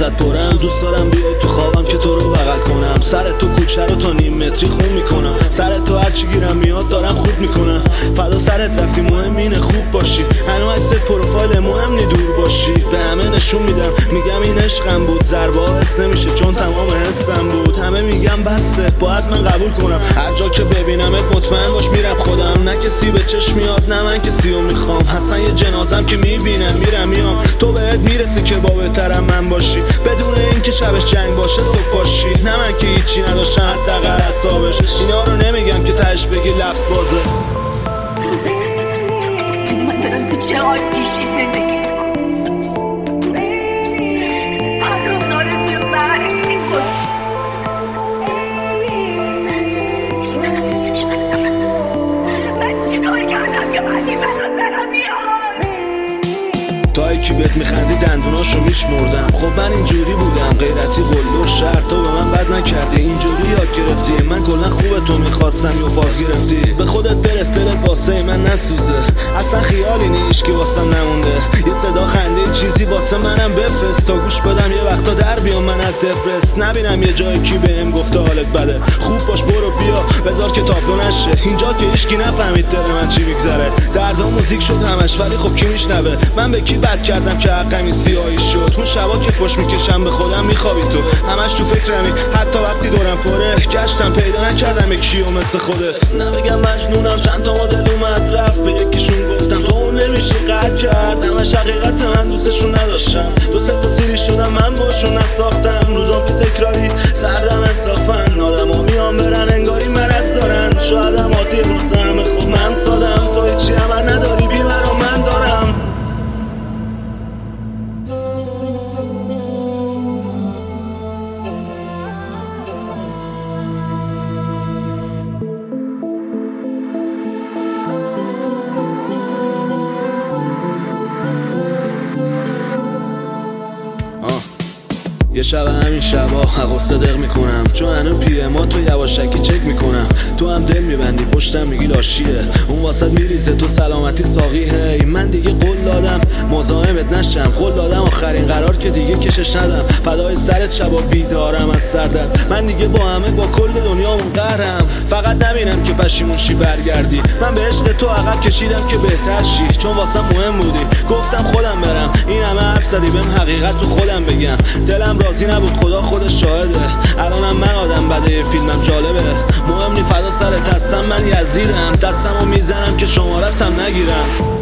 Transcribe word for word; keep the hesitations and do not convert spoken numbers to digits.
ازت پرم. دوست دارم بیای تو خوابم که تو رو بغل کنم، سر تو کوچه رو تا نیم متری خون میکنم، سر تو هرچی گیرم میاد دارم خوب میکنم. فدا سرت رفتی، مهم اینه خوب باشی، هنو عکست پروفایل مهم نی دور باشی. به همه نشون میدم میگم این عشقم بود، ضربه ها حس نمیشه چون تمام حسم بود. همه میگم بسته باید من قبول کنم، هر جا که ببینمت مطمئن باش میرم خودم. نه کسی به چشم میاد نه من کسی رو میخوام، حسن یه جنازم که میبینم میرم میام. تو بهت میرسی که با بهترم من باشی، بدون اینکه شبش جنگ باشه صبح باشی. نه من که هیچی نداشتم حداقل حسابش، اینا رو نمیگم که تهش بگی لفظ بازه. من دارم تو چه آتیشی زندگی هر روز آرزوی مرگ من چه کار کردم که بعدی من رو زنم بیاد. تا یکی بهت میخندی دندوناشو میشمردم. خب من اینجوری بودم غیرتی قلدر شهر، تو به من بد نکردی اینجوری یاد گرفتی. من کلا خوبه تو میخواستم یا باز گرفتی. به خودت برس دلت واسه من نسوزه، اصلا خیالی نیش که واسم نمونده. یه صدا خنده چیزی واسه منم بفرست تا گوش بدم یه وقتا در بیام من از دپرس. نبینم یه جایی کی بهم گفته حالت بده، خوب باش برو بیا بذار که تابلو نشه. اینجا که هیچکی نفهمید دل من چی میگذره، دردا موزیک شد همش ولی خب کی میشنوه. من به کی بد کردم که حقمی سیاهی شد؟ اون شبا که فش میکشم به خودم میخوابی تو، همش تو فکرمی حتی وقتی دورم پره. گشتم پیدا نکردم یکیو مثل خودت. نمیگم مجنونم چند تا مدل اومد رفت، به یکیشون گفتم تو اون نمیشی قد کرد. همش حقیقت من دوستشون نداشتم، دو سه تا سیری شدم من باشون نساختم. روزام که تکراری سردم انصافن، آدما میان برن انگاری مرض دارن. شایدم عادی واسه همه خوب من سادم، تو هیچی هم نداری بی مرا من دارم. یه شب همین شبا حقوسته دق میکنم، چون هنو پی ما تو یواشکی چک میکنم. تو هم دل میبندی پشتم میگی لاشیه، اون واسط میریزه تو سلامتی ساقی. هی من دیگه قول دادم مزاحمت نشم، قول دادم آخرین قرار که دیگه کشش ندم. فدای سرت شبا بیدارم از سردرد، من دیگه با همه با کل دنیامون قهرم. فقط نبینم که پشیمون شی برگردی، من به عشق تو عقب کشیدم که بهتر شی، چون واسم مهم بودی. گفتم خودم برم، این همه حرف زدی بهم حقیقت تو خودم بگم. دلم راضی نبود خدا خودش شاهده، الانم من آدم بده یه فیلمم جالبه. مهم نی فدا سرت هستم من یزیدم، دستمو میزنم که شمارتم نگیرم.